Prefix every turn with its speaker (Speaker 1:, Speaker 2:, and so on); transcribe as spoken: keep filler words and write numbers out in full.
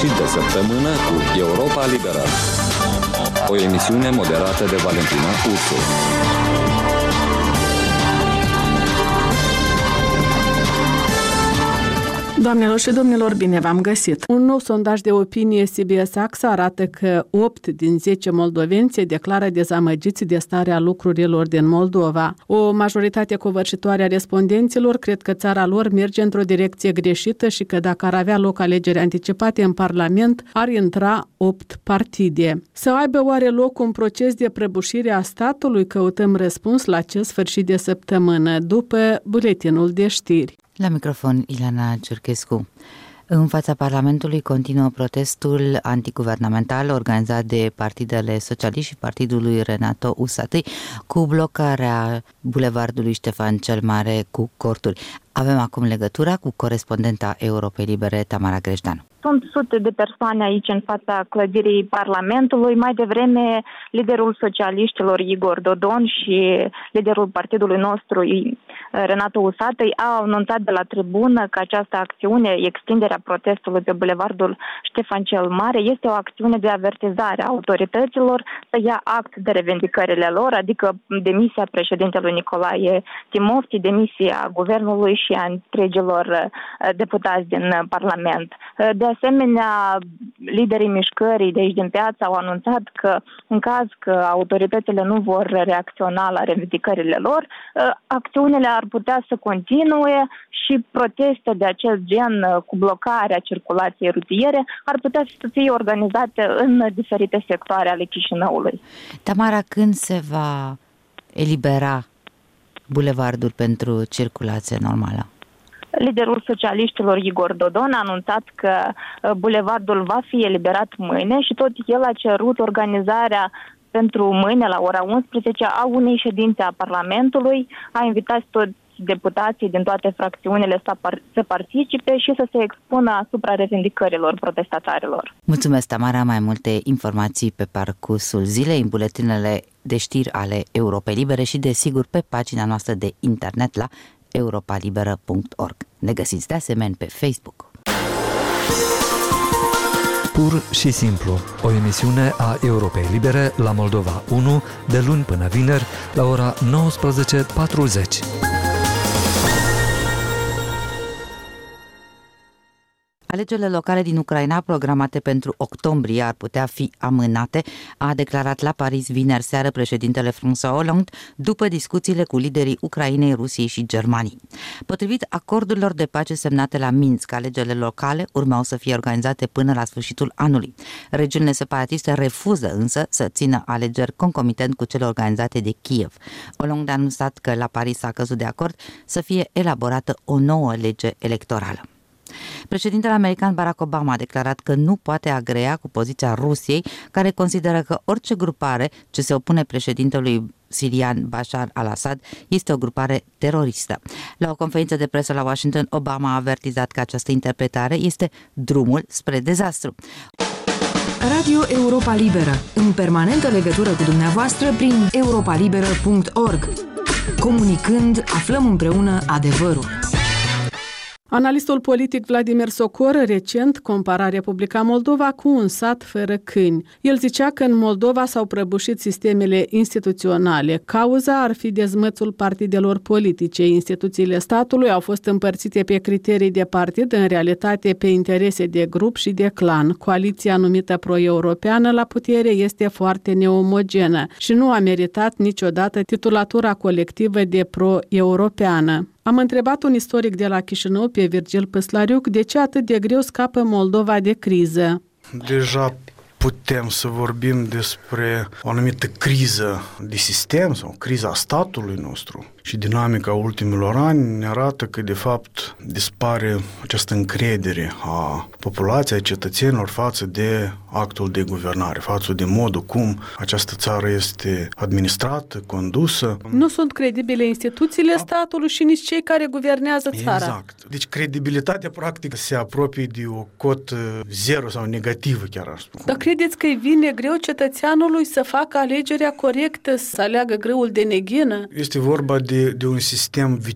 Speaker 1: sfârșit de săptămână cu Europa Liberă. O emisiune moderată de Valentina Ursu.
Speaker 2: Doamnelor și domnilor, bine v-am găsit! Un nou sondaj de opinie C B S A X arată că opt din zece moldoveni se declară dezamăgiți de starea lucrurilor din Moldova. O majoritate covârșitoare a respondenților cred că țara lor merge într-o direcție greșită și că dacă ar avea loc alegeri anticipate în Parlament, ar intra opt partide. Să aibă oare loc un proces de prăbușire a statului? Căutăm răspuns la acest sfârșit de săptămână, după buletinul de știri.
Speaker 3: La microfon, Ileana Ciurchescu. În fața Parlamentului continuă protestul antiguvernamental organizat de partidele socialiști și partidului Renato Usatăi cu blocarea bulevardului Ștefan cel Mare cu corturi. Avem acum legătura cu corespondenta Europei Libere, Tamara Greșdanu.
Speaker 4: Sunt sute de persoane aici în fața clădirii Parlamentului. Mai devreme, liderul socialiștilor Igor Dodon și liderul partidului nostru Renato Usatăi au anunțat de la tribună că această acțiune, extinderea protestului pe bulevardul Ștefan cel Mare, este o acțiune de avertizare a autorităților să ia act de revendicările lor, adică demisia președintelui Nicolae Timofti, demisia guvernului și a întregilor deputați din Parlament. De asemenea, liderii mișcării de aici din piață au anunțat că în caz că autoritățile nu vor reacționa la revendicările lor, acțiunile ar putea să continue și proteste de acest gen cu blocarea circulației rutiere ar putea să fie organizate în diferite sectoare ale Chișinăului.
Speaker 3: Tamara, când se va elibera bulevardul pentru circulație normală?
Speaker 4: Liderul socialiștilor Igor Dodon a anunțat că bulevardul va fi eliberat mâine și tot el a cerut organizarea pentru mâine la ora unsprezece a unei ședințe a Parlamentului, a invitat toți deputații din toate fracțiunile să, par- să participe și să se expună asupra revendicărilor protestatarilor.
Speaker 3: Mulțumesc, Tamara. Mai multe informații pe parcursul zilei în buletinele de știri ale Europei Libere și, desigur, pe pagina noastră de internet la europa liberă punct org. Ne găsiți de asemenea pe Facebook.
Speaker 5: Pur și simplu, o emisiune a Europei Libere la Moldova unu, de luni până vineri, la ora nouăsprezece patruzeci.
Speaker 3: Alegerile locale din Ucraina, programate pentru octombrie, ar putea fi amânate, a declarat la Paris vineri seară președintele François Hollande, după discuțiile cu liderii Ucrainei, Rusiei și Germaniei. Potrivit acordurilor de pace semnate la Minsk, alegerile locale urmau să fie organizate până la sfârșitul anului. Regiunile separatiste refuză însă să țină alegeri concomitent cu cele organizate de Kiev. Hollande a anunțat că la Paris a căzut de acord să fie elaborată o nouă lege electorală. Președintele american Barack Obama a declarat că nu poate agrea cu poziția Rusiei, care consideră că orice grupare ce se opune președintelui sirian Bashar al-Assad este o grupare teroristă. La o conferință de presă la Washington, Obama a avertizat că această interpretare este drumul spre dezastru.
Speaker 6: Radio Europa Liberă, în permanentă legătură cu dumneavoastră prin europa liberă punct org. Comunicând, aflăm împreună adevărul.
Speaker 2: Analistul politic Vladimir Socor recent compara Republica Moldova cu un sat fără câini. El zicea că în Moldova s-au prăbușit sistemele instituționale. Cauza ar fi dezmățul partidelor politice. Instituțiile statului au fost împărțite pe criterii de partid, în realitate pe interese de grup și de clan. Coaliția numită pro-europeană la putere este foarte neomogenă și nu a meritat niciodată titulatura colectivă de pro-europeană. Am întrebat un istoric de la Chișinău, pe Virgil Păslariuc, de ce atât de greu scapă Moldova de criză.
Speaker 7: Deja putem să vorbim despre o anumită criză de sistem sau criza statului nostru. Și dinamica ultimilor ani ne arată că, de fapt, dispare această încredere a populației, a cetățenilor față de actul de guvernare, față de modul cum această țară este administrată, condusă.
Speaker 2: Nu sunt credibile instituțiile a... statului și nici cei care guvernează țara.
Speaker 7: Exact. Deci credibilitatea, practic, se apropie de o cotă zero sau negativă, chiar aș spune.
Speaker 2: Dar credeți că îi vine greu cetățeanului să facă alegerea corectă, să aleagă grâul de neghină?
Speaker 7: Este vorba de, de un sistem